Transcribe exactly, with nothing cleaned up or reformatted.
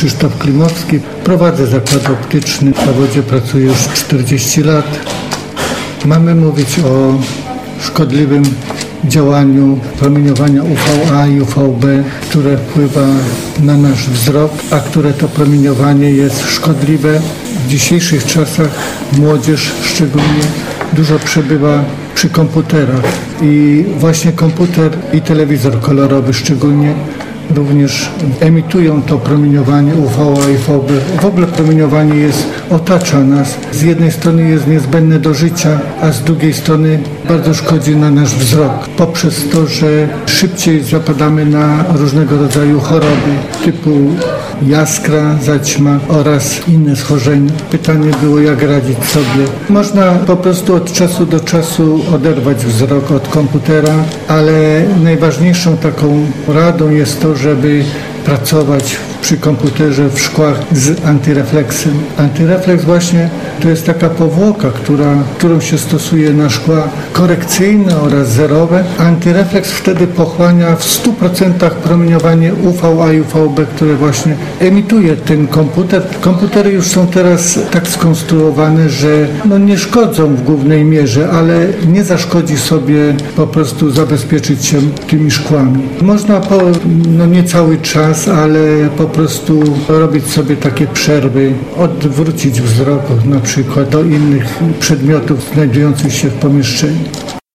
Krzysztof Klimowski. Prowadzę zakład optyczny. W zawodzie pracuję już czterdzieści lat. Mamy mówić o szkodliwym działaniu promieniowania U V A i U V B, które wpływa na nasz wzrok, a które to promieniowanie jest szkodliwe. W dzisiejszych czasach młodzież szczególnie dużo przebywa przy komputerach i właśnie komputer i telewizor kolorowy szczególnie również emitują to promieniowanie U V A i U V B. W ogóle promieniowanie jest, otacza nas. Z jednej strony jest niezbędne do życia, a z drugiej strony bardzo szkodzi na nasz wzrok. Poprzez to, że szybciej zapadamy na różnego rodzaju choroby typu jaskra, zaćma oraz inne schorzenia. Pytanie było, jak radzić sobie. Można po prostu od czasu do czasu oderwać wzrok od komputera, ale najważniejszą taką radą jest to, żeby pracować przy komputerze w szkłach z antyrefleksem. Antyrefleks właśnie to jest taka powłoka, która, którą się stosuje na szkła korekcyjne oraz zerowe. Antyrefleks wtedy pochłania w stu procentach promieniowanie U V A i U V B, które właśnie emituje ten komputer. Komputery już są teraz tak skonstruowane, że no nie szkodzą w głównej mierze, ale nie zaszkodzi sobie po prostu zabezpieczyć się tymi szkłami. Można po, no nie cały czas, ale po prostu robić sobie takie przerwy, odwrócić wzrok na przykład do innych przedmiotów znajdujących się w pomieszczeniu.